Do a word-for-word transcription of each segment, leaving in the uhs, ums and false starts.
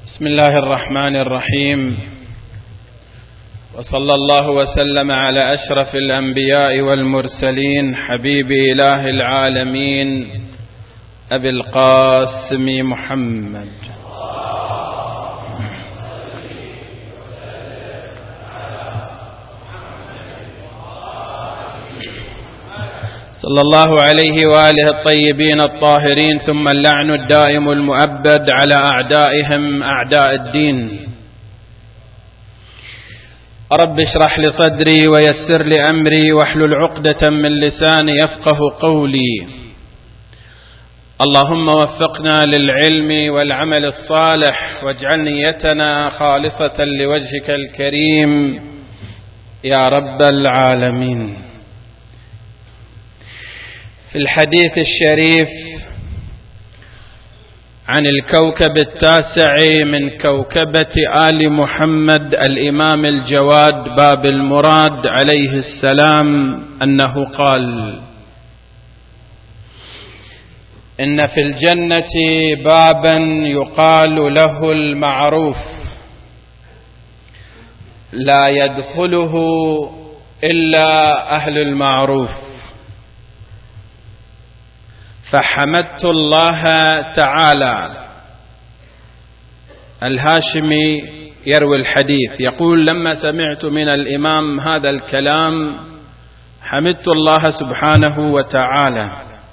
بسم الله الرحمن الرحيم، وصلى الله وسلم على أشرف الأنبياء والمرسلين حبيب إله العالمين أبي القاسم محمد. صلى الله عليه وآله الطيبين الطاهرين، ثم اللعن الدائم المؤبد على أعدائهم أعداء الدين. رب اشرح لي صدري ويسر لي أمري واحلل عقدة من لساني يفقه قولي. اللهم وفقنا للعلم والعمل الصالح، واجعل نيتنا خالصة لوجهك الكريم يا رب العالمين. في الحديث الشريف عن الكوكب التاسع من كوكبة آل محمد الإمام الجواد باب المراد عليه السلام أنه قال: إن في الجنة بابا يقال له المعروف لا يدخله إلا أهل المعروف، فحمدت الله تعالى. الهاشمي يروي الحديث يقول: لما سمعت من الإمام هذا الكلام حمدت الله سبحانه وتعالى،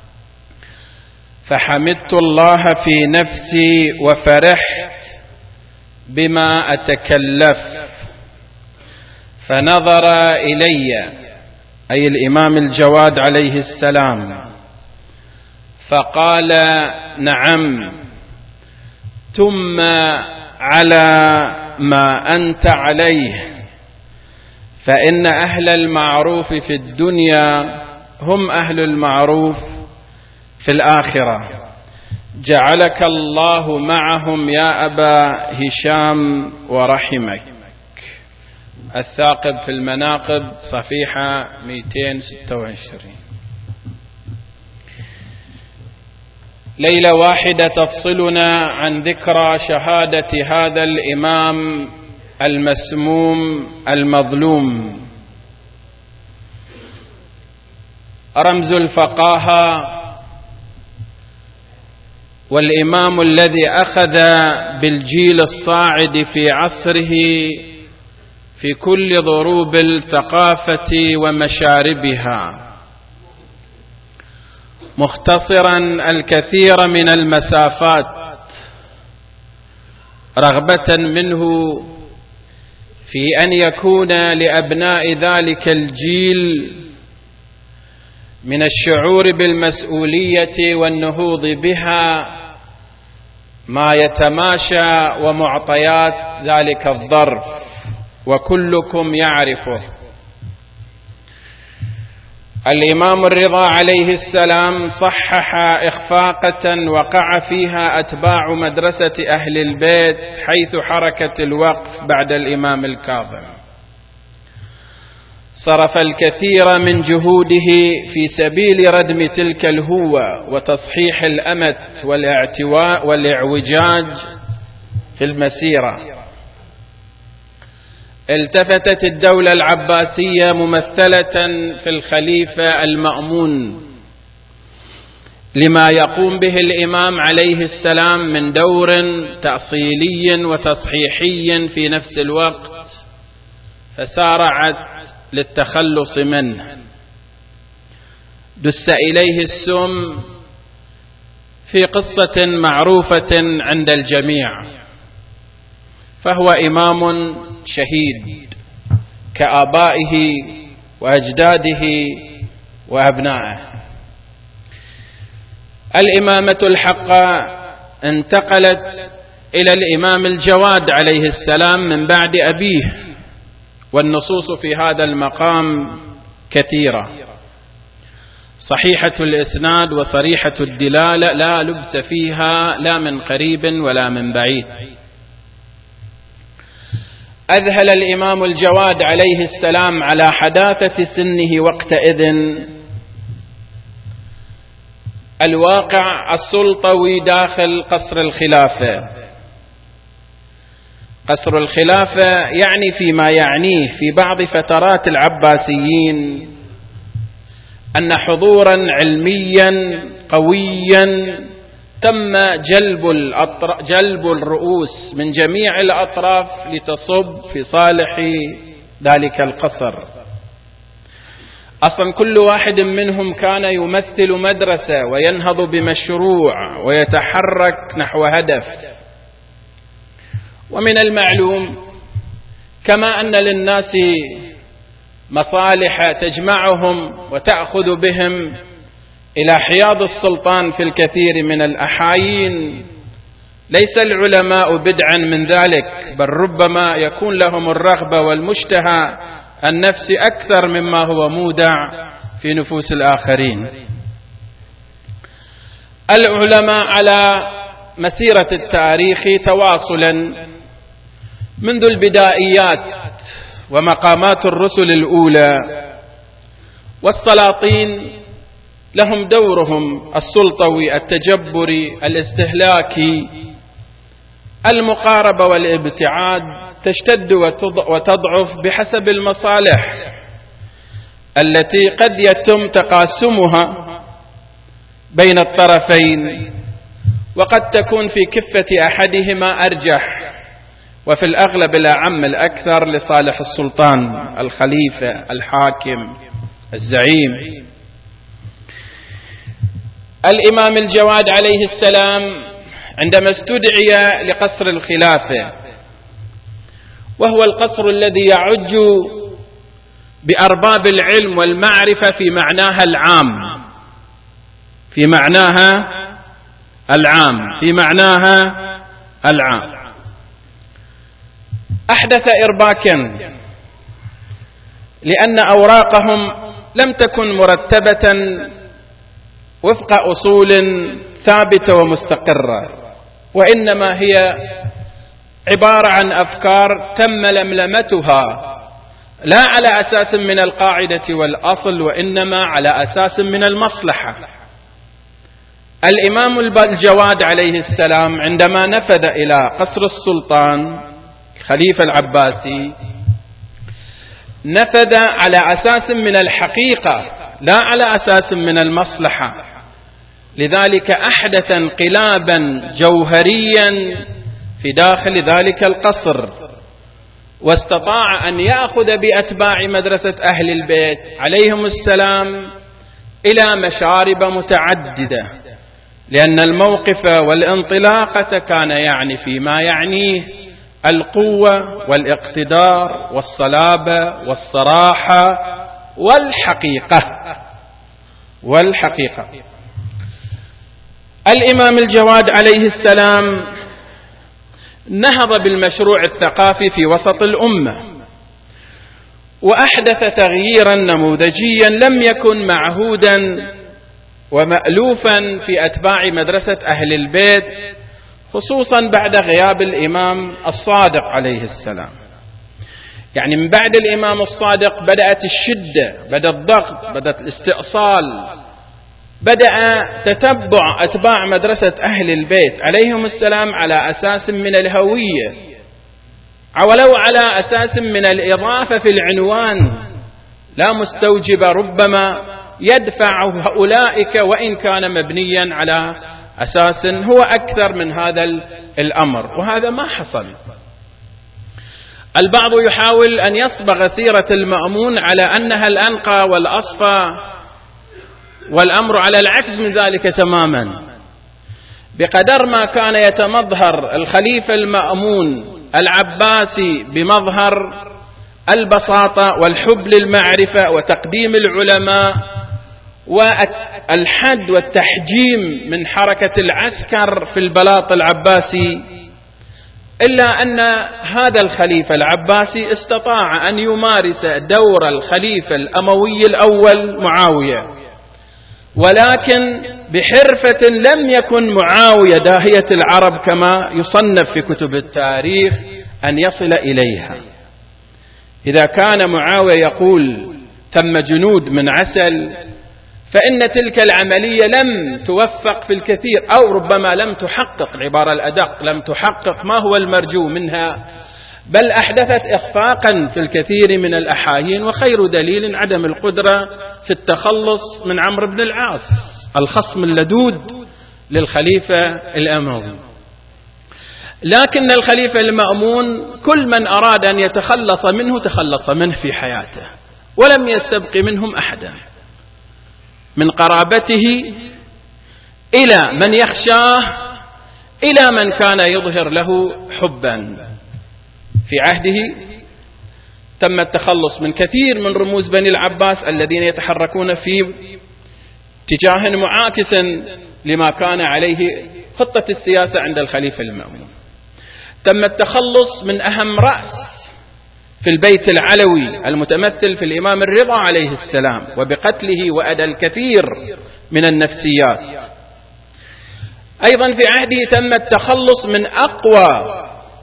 فحمدت الله في نفسي وفرحت بما أتكلف، فنظر إلي أي الإمام الجواد عليه السلام فقال: نعم، ثم على ما أنت عليه، فإن أهل المعروف في الدنيا هم أهل المعروف في الآخرة، جعلك الله معهم يا أبا هشام ورحمك. الثاقب في المناقب صفيحة مئتين وستة وعشرين. ليلة واحدة تفصلنا عن ذكرى شهادة هذا الإمام المسموم المظلوم، رمز الفقاهة والإمام الذي أخذ بالجيل الصاعد في عصره في كل ضروب الثقافة ومشاربها، مختصرا الكثير من المسافات رغبة منه في أن يكون لأبناء ذلك الجيل من الشعور بالمسؤولية والنهوض بها ما يتماشى ومعطيات ذلك الظرف، وكلكم يعرفه. الإمام الرضا عليه السلام صحح إخفاقة وقع فيها أتباع مدرسة أهل البيت حيث حركة الوقف بعد الإمام الكاظم، صرف الكثير من جهوده في سبيل ردم تلك الهوة وتصحيح الأمت والاعتواء والإعوجاج في المسيرة. التفتت الدولة العباسية ممثلة في الخليفة المأمون لما يقوم به الإمام عليه السلام من دور تأصيلي وتصحيحي في نفس الوقت، فسارعت للتخلص منه. دس إليه السم في قصة معروفة عند الجميع، فهو إمام شهيد كآبائه وأجداده وأبنائه. الإمامة الحقة انتقلت إلى الإمام الجواد عليه السلام من بعد أبيه، والنصوص في هذا المقام كثيرة، صحيحة الإسناد وصريحة الدلالة لا لبس فيها لا من قريب ولا من بعيد. أذهل الإمام الجواد عليه السلام على حداثة سنه وقتئذ الواقع السلطوي داخل قصر الخلافة، قصر الخلافة يعني فيما يعنيه في بعض فترات العباسيين أن حضورا علميا قويا تم جلب, جلب الرؤوس من جميع الأطراف لتصب في صالح ذلك القصر. أصلا كل واحد منهم كان يمثل مدرسة وينهض بمشروع ويتحرك نحو هدف. ومن المعلوم كما أن للناس مصالح تجمعهم وتأخذ بهم إلى حياض السلطان في الكثير من الأحايين، ليس العلماء بدعا من ذلك، بل ربما يكون لهم الرغبة والمشتهى النفس أكثر مما هو مودع في نفوس الآخرين. العلماء على مسيرة التاريخ تواصلا منذ البدائيات ومقامات الرسل الأولى والسلاطين لهم دورهم السلطوي التجبري الاستهلاكي، المقاربة والابتعاد تشتد وتضعف بحسب المصالح التي قد يتم تقاسمها بين الطرفين، وقد تكون في كفة أحدهما أرجح، وفي الأغلب الأعم الأكثر لصالح السلطان الخليفة الحاكم الزعيم. الإمام الجواد عليه السلام عندما استدعي لقصر الخلافة، وهو القصر الذي يعج بأرباب العلم والمعرفة في معناها العام في معناها العام في معناها العام أحدث إرباكا، لأن أوراقهم لم تكن مرتبة وفق أصول ثابتة ومستقرة، وإنما هي عبارة عن أفكار تم لملمتها لا على أساس من القاعدة والأصل، وإنما على أساس من المصلحة. الإمام الجواد عليه السلام عندما نفذ إلى قصر السلطان الخليفة العباسي نفذ على أساس من الحقيقة لا على أساس من المصلحة، لذلك أحدث انقلابا جوهريا في داخل ذلك القصر، واستطاع أن يأخذ بأتباع مدرسة أهل البيت عليهم السلام إلى مشارب متعددة، لأن الموقف والانطلاقة كان يعني فيما يعنيه القوة والاقتدار والصلابة والصراحة والحقيقة والحقيقة. الإمام الجواد عليه السلام نهض بالمشروع الثقافي في وسط الأمة، وأحدث تغييرا نموذجيا لم يكن معهودا ومألوفا في أتباع مدرسة أهل البيت، خصوصا بعد غياب الإمام الصادق عليه السلام. يعني من بعد الإمام الصادق بدأت الشدة، بدأ الضغط، بدأت الاستئصال، بدأ تتبع أتباع مدرسة أهل البيت عليهم السلام على أساس من الهوية، ولو على أساس من الإضافة في العنوان لا مستوجب ربما يدفع أولئك، وإن كان مبنيا على أساس هو أكثر من هذا الأمر، وهذا ما حصل. البعض يحاول أن يصبغ سيرة المأمون على أنها الأنقى والأصفى، والأمر على العكس من ذلك تماما. بقدر ما كان يتمظهر الخليفة المأمون العباسي بمظهر البساطة والحب للمعرفة وتقديم العلماء والحد والتحجيم من حركة العسكر في البلاط العباسي، إلا أن هذا الخليفة العباسي استطاع أن يمارس دور الخليفة الأموي الأول معاوية، ولكن بحرفة لم يكن معاوية داهية العرب كما يصنف في كتب التاريخ أن يصل إليها. إذا كان معاوية يقول تم جنود من عسل، فإن تلك العملية لم توفق في الكثير، أو ربما لم تحقق، العبارة الأدق لم تحقق ما هو المرجو منها بل أحدثت إخفاقا في الكثير من الأحايين، وخير دليل عدم القدرة في التخلص من عمرو بن العاص الخصم اللدود للخليفة الأموي. لكن الخليفة المأمون كل من أراد أن يتخلص منه تخلص منه في حياته، ولم يستبق منهم أحدا، من قرابته إلى من يخشاه إلى من كان يظهر له حبا. في عهده تم التخلص من كثير من رموز بني العباس الذين يتحركون في اتجاه معاكس لما كان عليه خطة السياسة عند الخليفة المأمون. تم التخلص من أهم رأس في البيت العلوي المتمثل في الإمام الرضا عليه السلام، وبقتله وأدى الكثير من النفسيات. أيضا في عهده تم التخلص من أقوى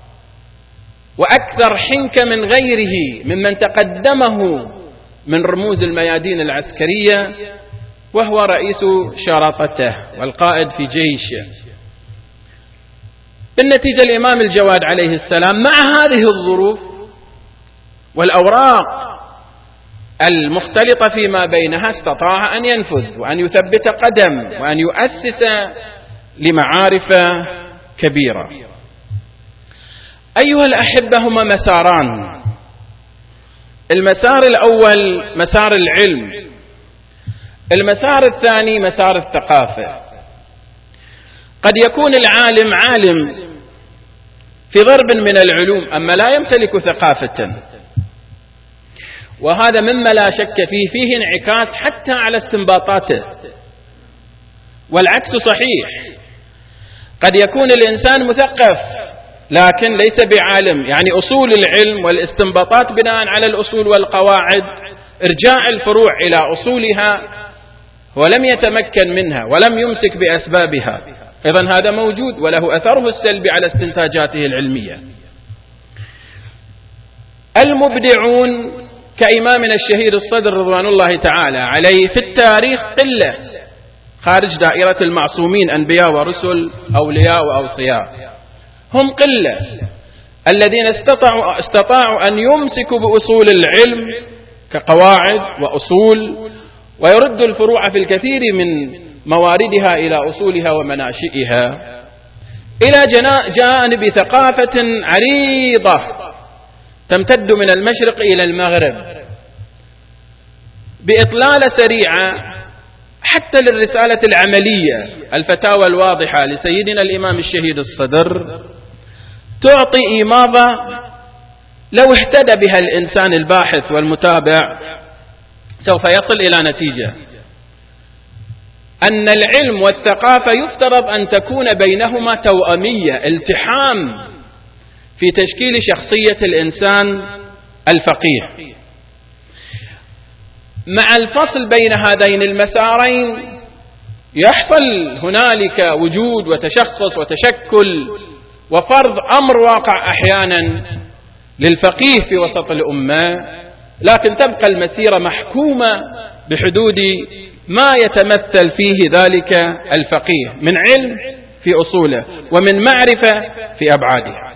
وأكثر حنكة من غيره ممن تقدمه من رموز الميادين العسكرية، وهو رئيس شرطته والقائد في جيشه. بالنتيجة الإمام الجواد عليه السلام مع هذه الظروف والأوراق المختلطة فيما بينها استطاع أن ينفذ وأن يثبت قدم وأن يؤسس لمعارف كبيرة. أيها الأحبة، هما مساران. المسار الأول مسار العلم، المسار الثاني مسار الثقافة. قد يكون العالم عالم في ضرب من العلوم أما لا يمتلك ثقافة، وهذا مما لا شك فيه فيه انعكاس حتى على استنباطاته، والعكس صحيح. قد يكون الإنسان مثقف لكن ليس بعالم، يعني أصول العلم والاستنباطات بناء على الأصول والقواعد، إرجاع الفروع إلى أصولها، ولم يتمكن منها ولم يمسك بأسبابها، إذن هذا موجود وله أثره السلبي على استنتاجاته العلمية. المبدعون كإمامنا الشهير الصدر رضوان الله تعالى عليه في التاريخ قلة خارج دائرة المعصومين أنبياء ورسل أولياء وأوصياء، هم قلة الذين استطاعوا, استطاعوا أن يمسكوا بأصول العلم كقواعد وأصول، ويردوا الفروع في الكثير من مواردها إلى أصولها ومناشئها، إلى جانب ثقافة عريضة تمتد من المشرق إلى المغرب بإطلالة سريعة حتى للرسالة العملية الفتاوى الواضحة لسيدنا الإمام الشهيد الصدر، تعطي إيماضة لو اهتدى بها الإنسان الباحث والمتابع سوف يصل إلى نتيجة أن العلم والثقافة يفترض أن تكون بينهما توأمية، التحام في تشكيل شخصية الإنسان الفقيه. مع الفصل بين هذين المسارين يحصل هنالك وجود وتشخص وتشكل وفرض أمر واقع أحيانا للفقيه في وسط الأمة، لكن تبقى المسيرة محكومة بحدود ما يتمثل فيه ذلك الفقيه من علم في أصوله ومن معرفة في أبعاده.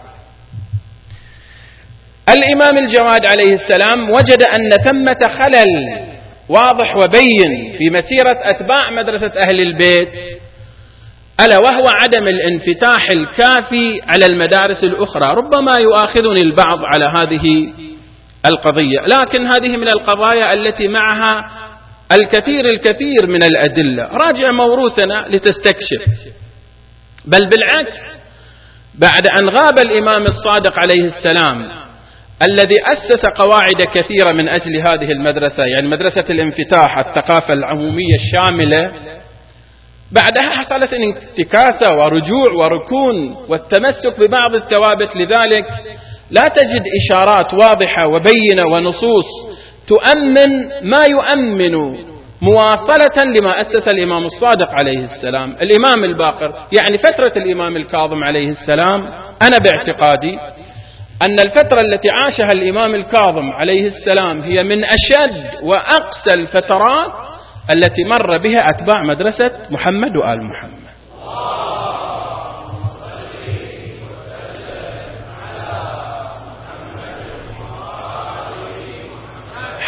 الإمام الجواد عليه السلام وجد أن ثمة خلل واضح وبين في مسيرة أتباع مدرسة أهل البيت، ألا وهو عدم الانفتاح الكافي على المدارس الأخرى. ربما يؤاخذني البعض على هذه القضية، لكن هذه من القضايا التي معها الكثير الكثير من الأدلة. راجع موروثنا لتستكشف. بل بالعكس، بعد أن غاب الإمام الصادق عليه السلام الذي أسس قواعد كثيرة من أجل هذه المدرسة، يعني مدرسة الانفتاح الثقافة العمومية الشاملة، بعدها حصلت انتكاسة ورجوع وركون والتمسك ببعض الثوابت. لذلك لا تجد إشارات واضحة وبينة ونصوص تؤمن ما يؤمن مواصلة لما أسس الإمام الصادق عليه السلام. الإمام الباقر، يعني فترة الإمام الكاظم عليه السلام، أنا باعتقادي أن الفترة التي عاشها الإمام الكاظم عليه السلام هي من أشد وأقسى الفترات التي مر بها أتباع مدرسة محمد وآل محمد.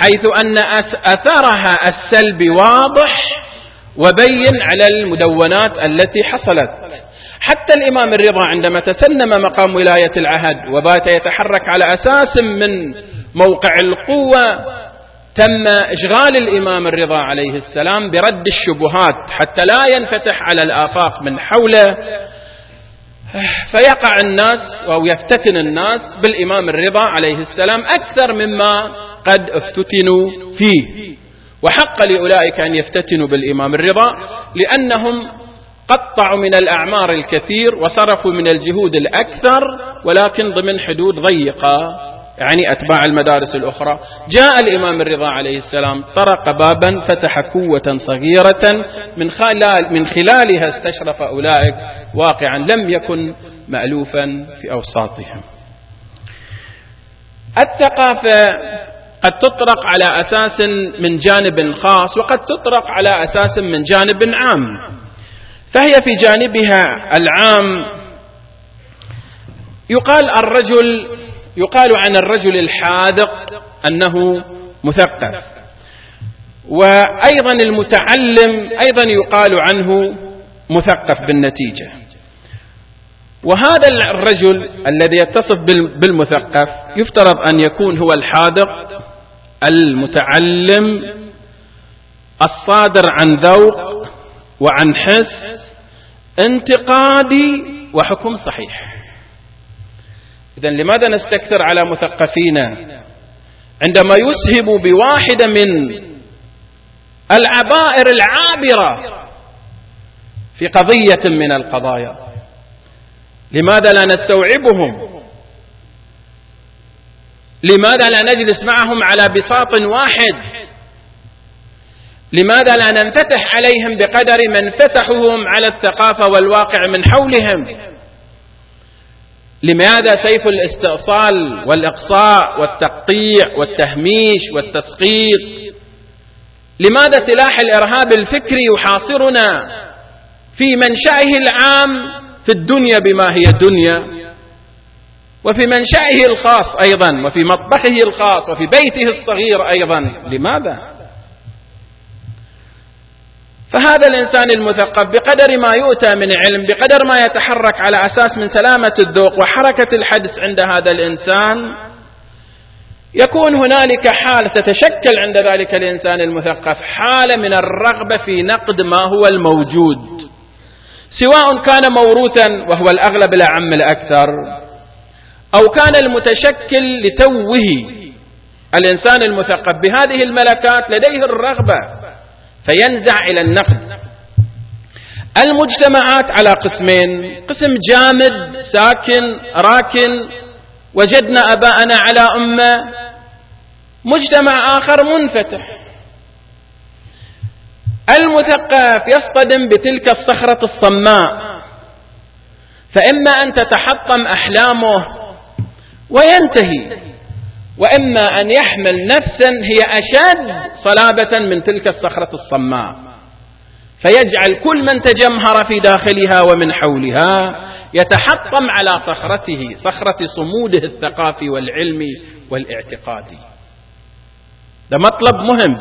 حيث أن أثرها السلبي واضح وبين على المدونات التي حصلت. حتى الإمام الرضا عندما تسنم مقام ولاية العهد وبات يتحرك على أساس من موقع القوة، تم إشغال الإمام الرضا عليه السلام برد الشبهات حتى لا ينفتح على الآفاق من حوله، فيقع الناس أو يفتتن الناس بالإمام الرضا عليه السلام أكثر مما قد افتتنوا فيه. وحق لأولئك أن يفتتنوا بالإمام الرضا لأنهم قطعوا من الأعمار الكثير وصرفوا من الجهود الأكثر، ولكن ضمن حدود ضيقة، يعني أتباع المدارس الأخرى. جاء الإمام الرضا عليه السلام طرق بابا فتح كوة صغيرة من خلال من خلالها استشرف أولئك واقعا لم يكن مألوفا في أوساطهم. الثقافة قد تطرق على أساس من جانب خاص وقد تطرق على أساس من جانب عام. فهي في جانبها العام يقال الرجل يقال عن الرجل الحاذق أنه مثقف، وأيضا المتعلم أيضا يقال عنه مثقف بالنتيجة. وهذا الرجل الذي يتصف بالمثقف يفترض أن يكون هو الحاذق المتعلم الصادر عن ذوق وعن حس انتقادي وحكم صحيح. إذن لماذا نستكثر على مثقفينا عندما يسهبوا بواحدة من العبائر العابرة في قضية من القضايا؟ لماذا لا نستوعبهم؟ لماذا لا نجلس معهم على بساط واحد؟ لماذا لا ننفتح عليهم بقدر من فتحهم على الثقافة والواقع من حولهم؟ لماذا سيف الاستئصال والإقصاء والتقطيع والتهميش والتسقيط؟ لماذا سلاح الإرهاب الفكري يحاصرنا في منشأه العام في الدنيا بما هي الدنيا، وفي منشأه الخاص أيضا، وفي مطبخه الخاص، وفي بيته الصغير أيضا؟ لماذا؟ فهذا الإنسان المثقف بقدر ما يؤتى من علم، بقدر ما يتحرك على أساس من سلامة الذوق وحركة الحدس عند هذا الإنسان، يكون هنالك حالة تتشكل عند ذلك الإنسان المثقف حالة من الرغبة في نقد ما هو الموجود، سواء كان موروثا وهو الأغلب الأعم الأكثر، أو كان المتشكل لتوه الإنسان المثقف بهذه الملكات لديه الرغبة فينزع إلى النقد. المجتمعات على قسمين: قسم جامد ساكن راكن وجدنا أباءنا على أمة، مجتمع آخر منفتح. المثقف يصطدم بتلك الصخرة الصماء، فإما أن تتحطم أحلامه وينتهي، وإما أن يحمل نفسا هي أشد صلابة من تلك الصخرة الصماء، فيجعل كل من تجمهر في داخلها ومن حولها يتحطم على صخرته، صخرة صموده الثقافي والعلمي والاعتقادي. ده مطلب مهم.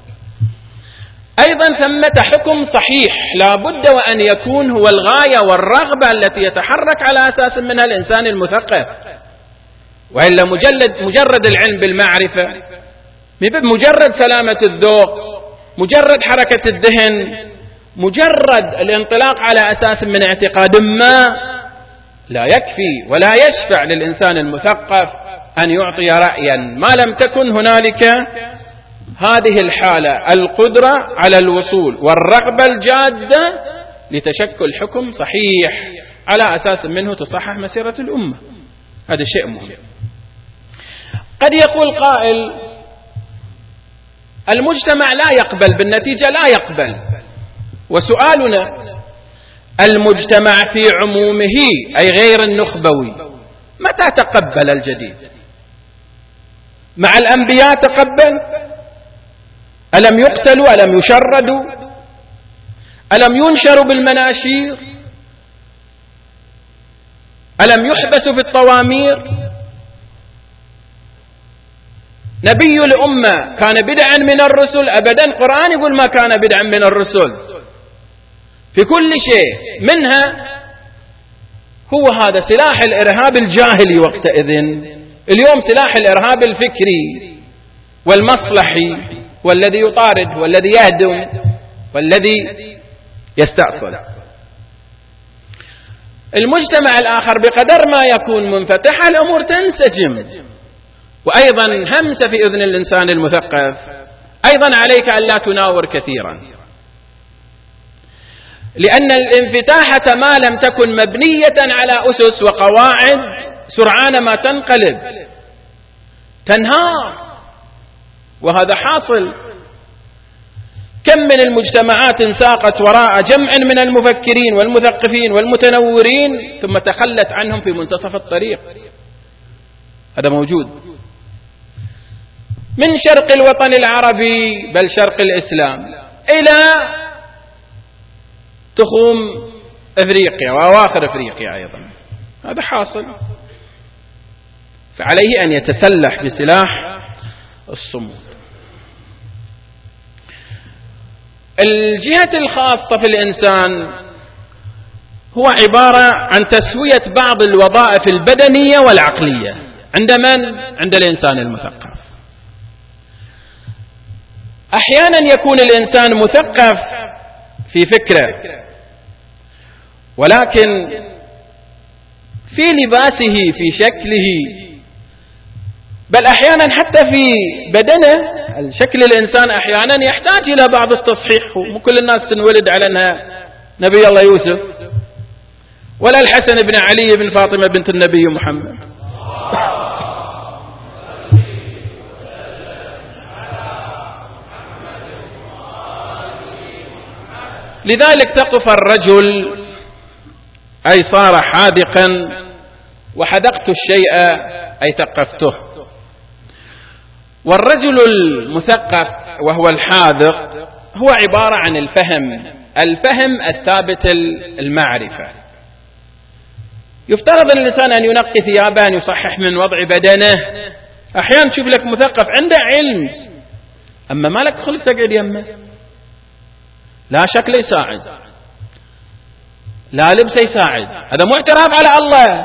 أيضا ثمة حكم صحيح لا بد وأن يكون هو الغاية والرغبة التي يتحرك على أساس منها الإنسان المثقف، وإلا مجرد, مجرد العلم بالمعرفة، مجرد سلامة الذوق، مجرد حركة الذهن، مجرد الانطلاق على أساس من اعتقاد ما لا يكفي ولا يشفع للإنسان المثقف أن يعطي رأيا ما لم تكن هنالك هذه الحالة القدرة على الوصول والرغبة الجادة لتشكل حكم صحيح على أساس منه تصحح مسيرة الأمة. هذا شيء مهم. قد يقول قائل: المجتمع لا يقبل، بالنتيجة لا يقبل. وسؤالنا: المجتمع في عمومه أي غير النخبوي متى تقبل الجديد؟ مع الأنبياء تقبل؟ ألم يقتلوا؟ ألم يشردوا؟ ألم ينشروا بالمناشير؟ ألم يحبسوا في الطوامير؟ نبي الأمة كان بدعا من الرسل؟ أبدا. القرآن يقول ما كان بدعا من الرسل في كل شيء. منها هو هذا سلاح الإرهاب الجاهلي وقتئذ. اليوم سلاح الإرهاب الفكري والمصلحي والذي يطارد والذي يهدم والذي يستأصل. المجتمع الآخر بقدر ما يكون منفتح الأمور تنسجم. وأيضا همس في أذن الإنسان المثقف، أيضا عليك أن لا تناور كثيرا، لأن الانفتاحة ما لم تكن مبنية على أسس وقواعد سرعان ما تنقلب تنهار، وهذا حاصل. كم من المجتمعات انساقت وراء جمع من المفكرين والمثقفين والمتنورين ثم تخلت عنهم في منتصف الطريق. هذا موجود من شرق الوطن العربي بل شرق الإسلام إلى تخوم أفريقيا وأواخر أفريقيا أيضا. هذا حاصل. فعليه أن يتسلح بسلاح الصمود. الجهة الخاصة في الإنسان هو عبارة عن تسوية بعض الوظائف البدنية والعقلية عند من؟ عند الإنسان المثقف. أحيانا يكون الإنسان مثقف في فكره، ولكن في لباسه في شكله، بل أحيانا حتى في بدنه. شكل الإنسان أحيانا يحتاج إلى بعض التصحيح. مو كل الناس تنولد على أنها نبي الله يوسف ولا الحسن بن علي بن فاطمة بنت النبي محمد. لذلك ثقف الرجل أي صار حاذقا، وحدقت الشيء أي ثقفته. والرجل المثقف وهو الحاذق هو عبارة عن الفهم، الفهم الثابت المعرفة. يفترض الإنسان أن ينقي ثيابه، أن يصحح من وضع بدنه. أحيانا تشوف لك مثقف عنده علم أما ما لك خلق تقعد يمه، لا شكل يساعد لا لبس يساعد. هذا مو اعتراف على الله،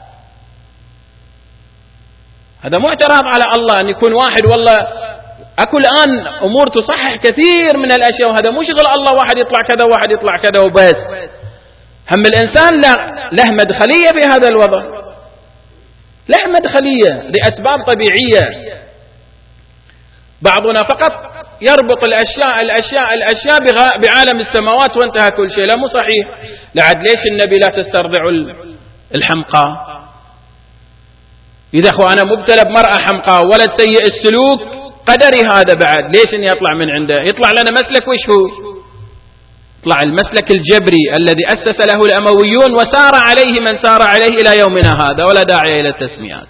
هذا مو اعتراف على الله. أن يكون واحد والله أكو الآن أمور تصحح كثير من الأشياء، وهذا مو شغل الله، واحد يطلع كذا واحد يطلع كذا وبس. هم الإنسان له مدخلية في هذا الوضع، له مدخلية لأسباب طبيعية. بعضنا فقط يربط الأشياء الأشياء الأشياء بعالم السماوات وانتهى كل شيء. لا، مو صحيح. لعد ليش النبي لا تسترضع الحمقى؟ إذا أخو أنا مبتلى بمرأة حمقى ولد سيء السلوك قدري هذا، بعد ليش أن يطلع من عنده؟ يطلع لنا مسلك وش هو؟ يطلع المسلك الجبري الذي أسس له الأمويون وسار عليه من سار عليه إلى يومنا هذا، ولا داعي إلى التسميات.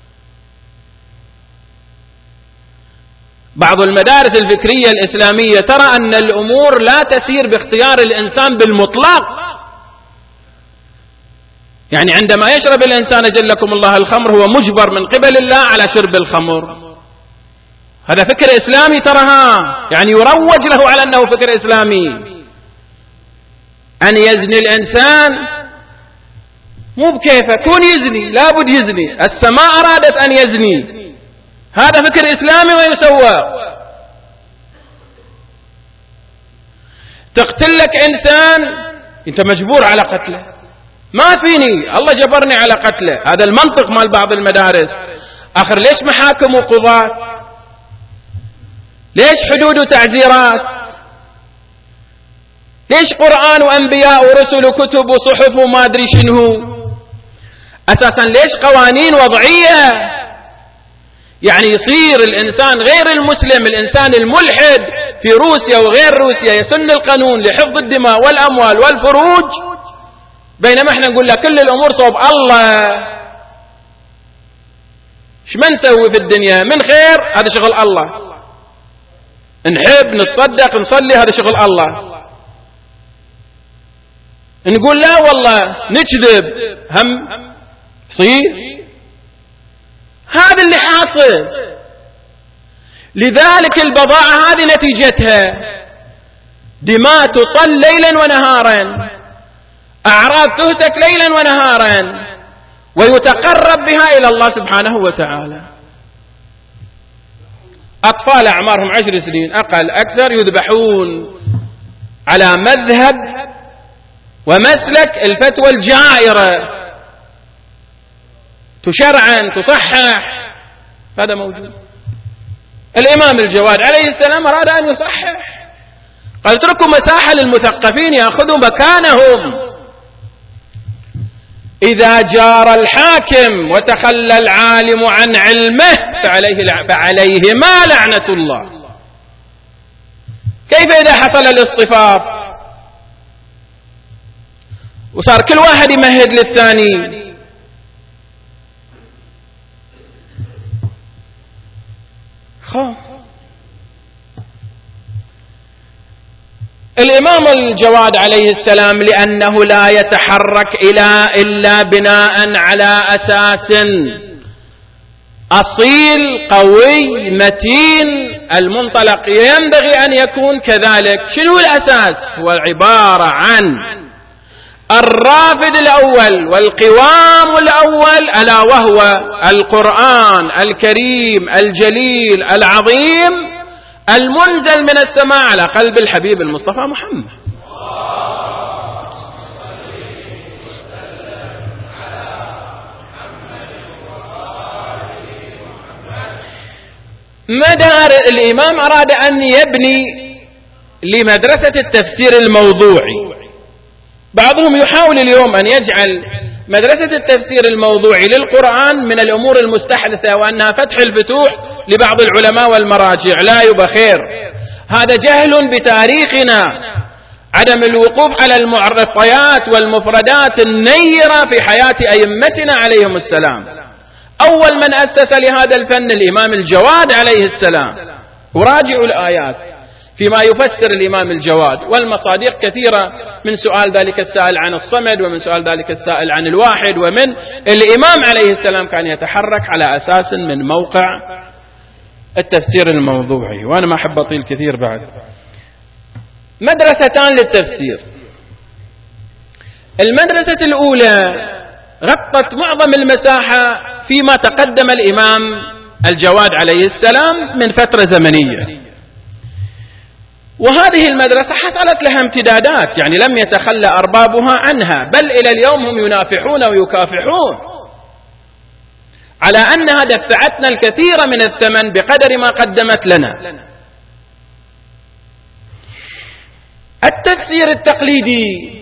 بعض المدارس الفكرية الإسلامية ترى أن الأمور لا تسير باختيار الإنسان بالمطلق. يعني عندما يشرب الإنسان جلكم الله الخمر هو مجبر من قبل الله على شرب الخمر. هذا فكر إسلامي ترها، يعني يروج له على أنه فكر إسلامي. أن يزني الإنسان مو بكيفه، كون يزني لابد يزني. السماء أرادت أن يزني، هذا فكر إسلامي ويسوى. تقتل لك إنسان أنت مجبور على قتله، ما فيني الله جبرني على قتله. هذا المنطق مال بعض المدارس. آخر ليش محاكم وقضاة؟ ليش حدود وتعزيرات؟ ليش قرآن وأنبياء ورسل وكتب وصحف وما أدري شنو؟ أساسا ليش قوانين وضعية؟ يعني يصير الإنسان غير المسلم، الإنسان الملحد في روسيا وغير روسيا يسن القانون لحفظ الدماء والأموال والفروج، بينما احنا نقول له كل الأمور صوب الله. ايش ما نسوي في الدنيا من خير؟ هذا شغل الله. نحب نتصدق نصلي، هذا شغل الله. نقول لا والله نكذب، هم صير. هذا اللي حاصل. لذلك البضاعة هذه نتيجتها دماء تطل ليلا ونهارا، أعراض تهتك ليلا ونهارا، ويتقرب بها إلى الله سبحانه وتعالى. أطفال أعمارهم عشر سنين أقل أكثر يذبحون على مذهب ومسلك الفتوى الجائرة، تشرعن تصحح، هذا موجود. الإمام الجواد عليه السلام أراد أن يصحح، قال اتركوا مساحة للمثقفين يأخذوا مكانهم. إذا جار الحاكم وتخلى العالم عن علمه فعليه فعليهما لعنة الله. كيف إذا حصل الاصطفاف وصار كل واحد يمهد للثاني؟ خاف. الإمام الجواد عليه السلام لأنه لا يتحرك إلى إلا بناء على أساس أصيل قوي متين، المنطلق ينبغي أن يكون كذلك. شنو الأساس؟ هو عبارة عن الرافد الأول والقوام الأول، ألا وهو القرآن الكريم الجليل العظيم المنزل من السماء على قلب الحبيب المصطفى محمد. مدار الإمام أراد أن يبني لمدرسة التفسير الموضوعي. بعضهم يحاول اليوم أن يجعل مدرسة التفسير الموضوعي للقرآن من الأمور المستحدثة وأنها فتح الفتوح لبعض العلماء والمراجع. لا يبقى خير، هذا جهل بتاريخنا، عدم الوقوف على المعطيات والمفردات النيرة في حياة أئمتنا عليهم السلام. أول من أسس لهذا الفن الإمام الجواد عليه السلام. وراجعوا الآيات فيما يفسر الإمام الجواد، والمصادق كثيرة، من سؤال ذلك السائل عن الصمد، ومن سؤال ذلك السائل عن الواحد، ومن الإمام عليه السلام كان يتحرك على أساس من موقع التفسير الموضوعي. وأنا ما أحب أطيل كثير بعد. مدرستان للتفسير. المدرسة الأولى غطت معظم المساحة فيما تقدم الإمام الجواد عليه السلام من فترة زمنية، وهذه المدرسة حصلت لها امتدادات، يعني لم يتخلى أربابها عنها، بل إلى اليوم هم ينافحون ويكافحون على أنها دفعتنا الكثير من الثمن بقدر ما قدمت لنا. التفسير التقليدي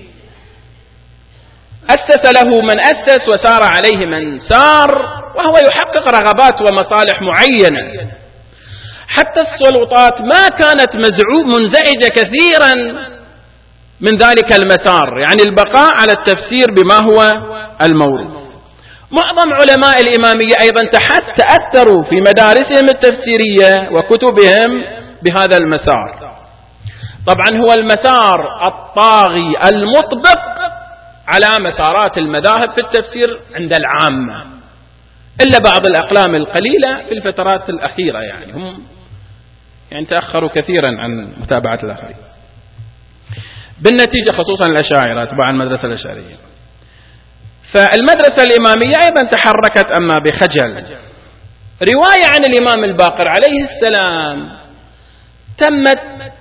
أسس له من أسس وسار عليه من سار، وهو يحقق رغبات ومصالح معينة. حتى السلطات ما كانت منزعجة كثيرا من ذلك المسار، يعني البقاء على التفسير بما هو الموروث. معظم علماء الإمامية أيضا تأثروا في مدارسهم التفسيرية وكتبهم بهذا المسار. طبعا هو المسار الطاغي المطبق على مسارات المذاهب في التفسير عند العامة، إلا بعض الأقلام القليلة في الفترات الأخيرة، يعني هم يعني تأخروا كثيرا عن متابعة الآخرين. بالنتيجة خصوصا الأشاعرة تبع المدرسة الأشعرية. فالمدرسة الإمامية أيضا تحركت أما بخجل. رواية عن الإمام الباقر عليه السلام تمت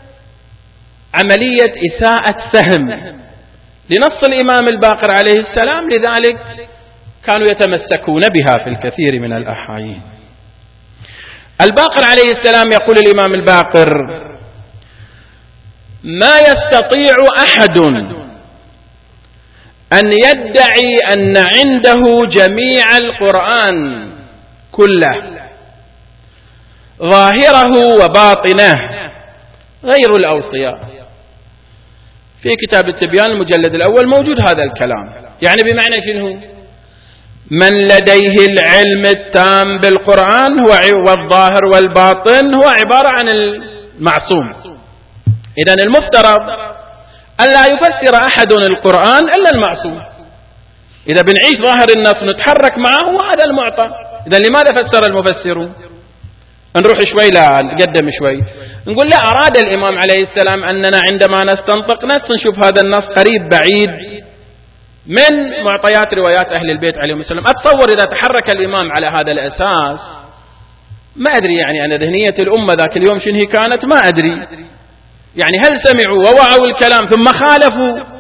عملية إساءة فهم لنص الإمام الباقر عليه السلام، لذلك كانوا يتمسكون بها في الكثير من الأحايين. الباقر عليه السلام يقول الإمام الباقر: ما يستطيع أحد أن يدعي أن عنده جميع القرآن كله ظاهره وباطنه غير الأوصياء. في كتاب التبيان المجلد الأول موجود هذا الكلام. يعني بمعنى شنو؟ من لديه العلم التام بالقرآن هو والظاهر والباطن هو عبارة عن المعصوم. إذن المفترض ألا يفسر أحد القرآن إلا المعصوم. إذا بنعيش ظاهر النص نتحرك معه وهذا المعطى. إذن لماذا فسر المفسرون؟ نروح شوي لا نقدم شوي، نقول لا، أراد الإمام عليه السلام أننا عندما نستنطق نص نشوف هذا النص قريب بعيد من معطيات روايات أهل البيت عليهم السلام. أتصور إذا تحرك الإمام على هذا الأساس، ما أدري يعني أنا ذهنية الأمة ذاك اليوم شنو هي كانت، ما أدري يعني هل سمعوا ووعوا الكلام ثم خالفوا؟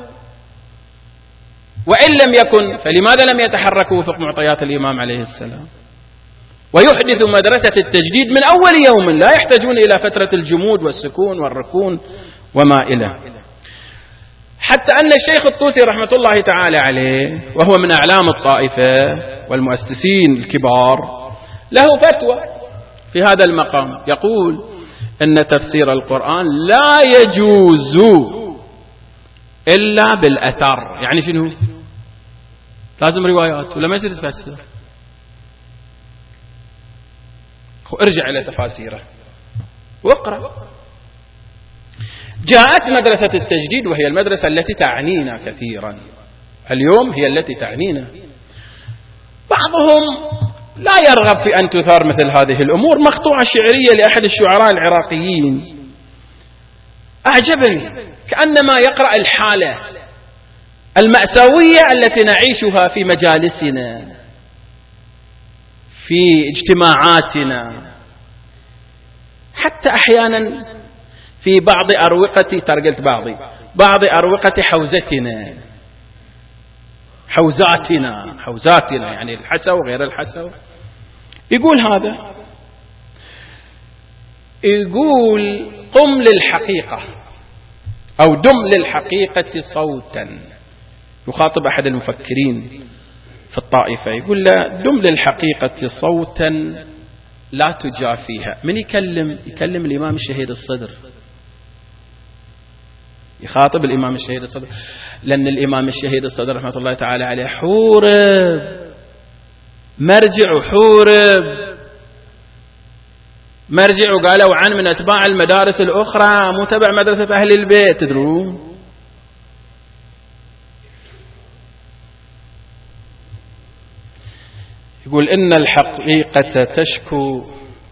وإن لم يكن فلماذا لم يتحركوا وفق معطيات الإمام عليه السلام ويحدث مدرسة التجديد من أول يوم، لا يحتاجون إلى فترة الجمود والسكون والركون وما إلى. حتى أن الشيخ الطوسي رحمة الله تعالى عليه، وهو من أعلام الطائفة والمؤسسين الكبار، له فتوى في هذا المقام، يقول أن تفسير القرآن لا يجوز إلا بالأثر. يعني شنو؟ لازم روايات ولا ما يصير تفسر؟ ارجع إلى تفاسيره واقرأ. جاءت مدرسة التجديد وهي المدرسة التي تعنينا كثيرا اليوم، هي التي تعنينا. بعضهم لا يرغب في أن تثار مثل هذه الأمور. مقطوعة شعرية لأحد الشعراء العراقيين أعجبني، كأنما يقرأ الحالة المأساوية التي نعيشها في مجالسنا في اجتماعاتنا، حتى أحيانا في بعض أروقة ترقلت بعضي بعض أروقة حوزتنا حوزاتنا حوزاتنا يعني الحسو وغير الحسو. يقول هذا، يقول قم للحقيقة أو دم للحقيقة صوتا، يخاطب أحد المفكرين في الطائفة، يقول لا، دم للحقيقة صوتا لا تجافيها. من يكلم؟ يكلم الإمام الشهيد الصدر، يخاطب الإمام الشهيد الصدر، لأن الإمام الشهيد الصدر رحمة الله تعالى عليه حورب، مرجع حورب، مرجع قالوا عن من أتباع المدارس الأخرى، مو تبع مدرسة أهل البيت. تدرون يقول إن الحقيقة تشكو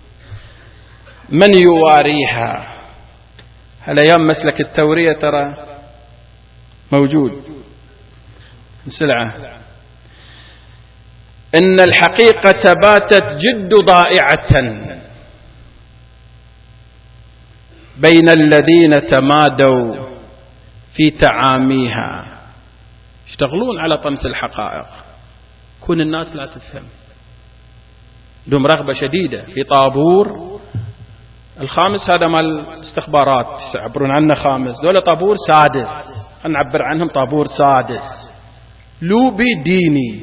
من يواريها. هالأيام مسلك التورية ترى موجود سلعة. إن الحقيقة باتت جد ضائعة بين الذين تمادوا في تعاميها. يشتغلون على طمس الحقائق، كون الناس لا تفهم، لهم رغبة شديدة في طابور الخامس، هذا مال الاستخبارات يعبرون عنه خامس، دولة طابور سادس، نعبر عنهم طابور سادس، لوبي ديني،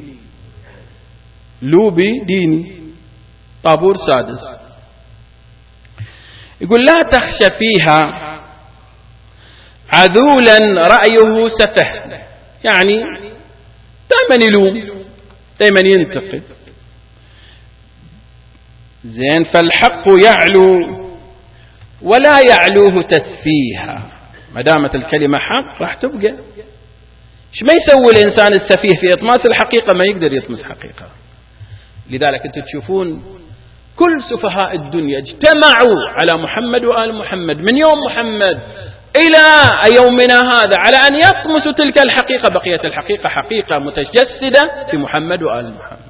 لوبي ديني، طابور سادس. يقول لا تخشى فيها عذولا رأيه سفه، يعني دائما يلوم، دائما ينتقد. زين، فالحق يعلو ولا يعلوه تسفيها. ما دامت الكلمة حق راح تبقى. ايش ما يسوي الإنسان السفيه في إطماس الحقيقة؟ ما يقدر يطمس حقيقة. لذلك أنتم تشوفون كل سفهاء الدنيا اجتمعوا على محمد وآل محمد من يوم محمد إلى يومنا هذا على أن يطمسوا تلك الحقيقة. بقيت الحقيقة حقيقة متجسدة في محمد وآل محمد.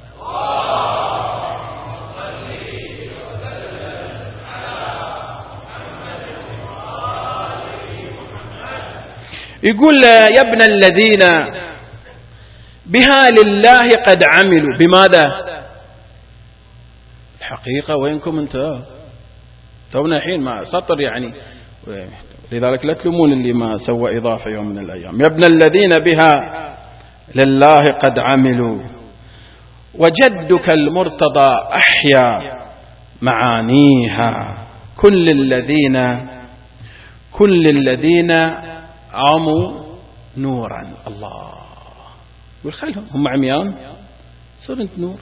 يقول يا ابن الذين بها لله قد عملوا. بماذا؟ الحقيقة وينكم انت تونا الحين ما سطر يعني، لذلك لا تلومون اللي ما سوى إضافة يوم من الأيام. يا ابن الذين بها لله قد عملوا وجدك المرتضى أحيا معانيها. كل الذين كل الذين عموا نورا. الله يقول خلهم هم عميان، صر انت نور.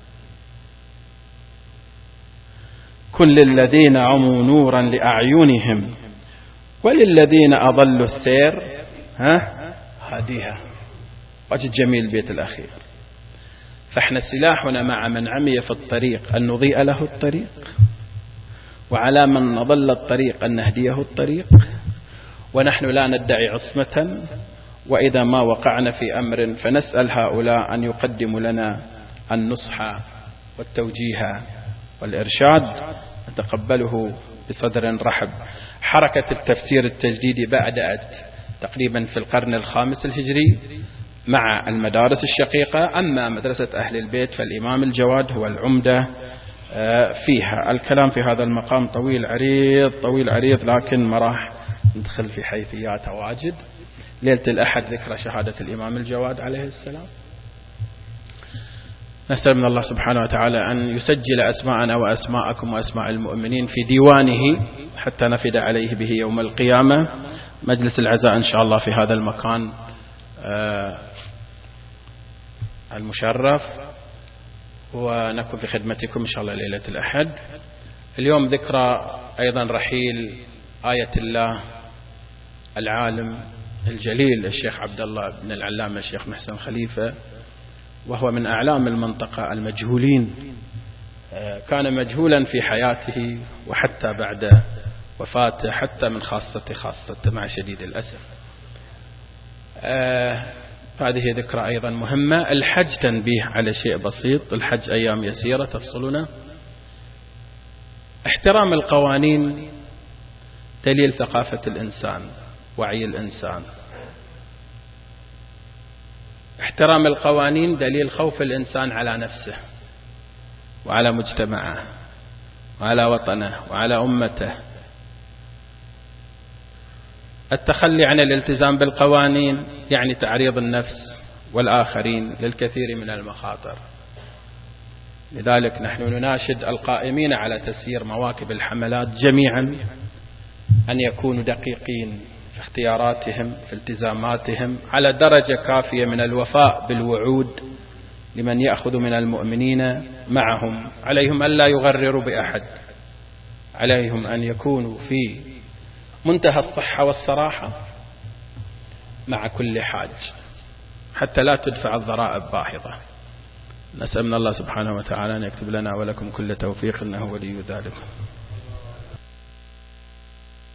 كل الذين عموا نورا لأعينهم وللذين أضلوا السير ها هاديها. وجد جميل البيت الأخير. فاحنا سلاحنا مع من عمي في الطريق أن نضيء له الطريق. وعلى من نضل الطريق أن نهديه الطريق، ونحن لا ندعي عصمة، وإذا ما وقعنا في أمر فنسأل هؤلاء أن يقدموا لنا النصح والتوجيه والإرشاد، نتقبله بصدر رحب. حركة التفسير التجديدي بدأت تقريبا في القرن الخامس الهجري مع المدارس الشقيقة، أما مدرسة أهل البيت فالإمام الجواد هو العمدة فيها. الكلام في هذا المقام طويل عريض طويل عريض، لكن ما راح ندخل في حيثيات واجد. ليلة الأحد ذكرى شهادة الإمام الجواد عليه السلام. نسأل من الله سبحانه وتعالى أن يسجل أسماءنا وأسماءكم وأسماء المؤمنين في ديوانه حتى نفد عليه به يوم القيامة. مجلس العزاء إن شاء الله في هذا المكان المشرف، ونكون في خدمتكم إن شاء الله ليلة الأحد. اليوم ذكرى أيضا رحيل آية الله العالم الجليل الشيخ عبد الله بن العلامة الشيخ محسن خليفة، وهو من أعلام المنطقة المجهولين، كان مجهولا في حياته وحتى بعد وفاته، حتى من خاصة خاصة مع شديد الأسف. هذه ذكرى أيضا مهمة. الحج تنبيه على شيء بسيط، الحج أيام يسيرة تفصلنا. احترام القوانين دليل ثقافة الإنسان، وعي الإنسان. احترام القوانين دليل خوف الإنسان على نفسه وعلى مجتمعه وعلى وطنه وعلى أمته. التخلي عن الالتزام بالقوانين يعني تعريض النفس والآخرين للكثير من المخاطر. لذلك نحن نناشد القائمين على تسيير مواكب الحملات جميعا أن يكونوا دقيقين في اختياراتهم، في التزاماتهم، على درجة كافية من الوفاء بالوعود لمن يأخذ من المؤمنين معهم. عليهم أن لا يغرروا بأحد، عليهم أن يكونوا في منتهى الصحة والصراحة مع كل حاج حتى لا تدفع الضرائب باهظة. نسأل من الله سبحانه وتعالى أن يكتب لنا ولكم كل توفيق، إنه ولي ذلك.